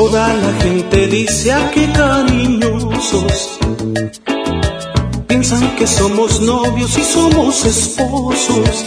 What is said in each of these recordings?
Toda la gente dice a qué cariñosos, piensan que somos novios y somos esposos.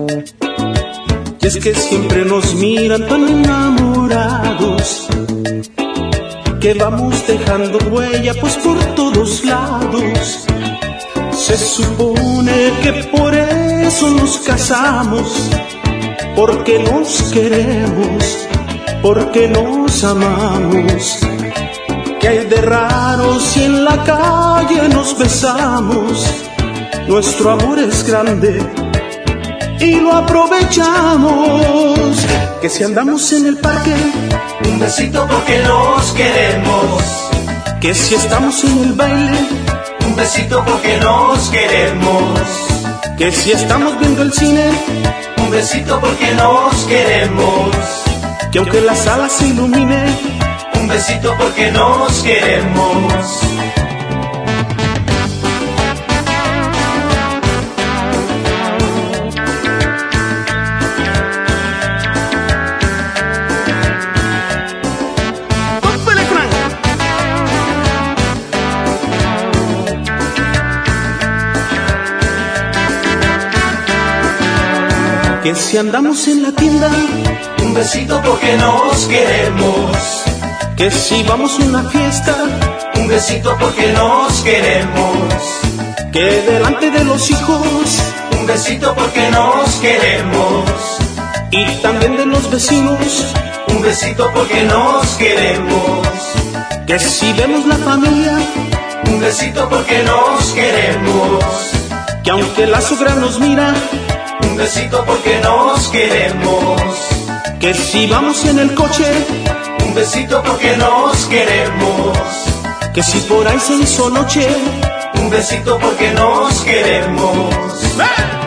Y es que siempre nos miran tan enamorados, que vamos dejando huella pues por todos lados. Se supone que por eso nos casamos, porque nos queremos, porque nos amamos. ¿Qué hay de raro si en la calle nos besamos? Nuestro amor es grande y lo aprovechamos. Que si andamos en el parque, un besito porque nos queremos. Que si estamos en el baile, un besito porque nos queremos. Que si estamos viendo el cine, un besito porque nos queremos. Que aunque la sala se ilumine, un besito porque nos queremos. Que si andamos en la tienda, un besito porque nos queremos. Que si vamos a una fiesta, un besito porque nos queremos. Que delante de los hijos, un besito porque nos queremos. Y también de los vecinos, un besito porque nos queremos. Que si vemos la familia, un besito porque nos queremos. Que aunque la suegra nos mira, un besito porque nos queremos. Que si vamos en el coche, un besito porque nos queremos. Que si por ahí se hizo noche, un besito porque nos queremos. ¡Ven!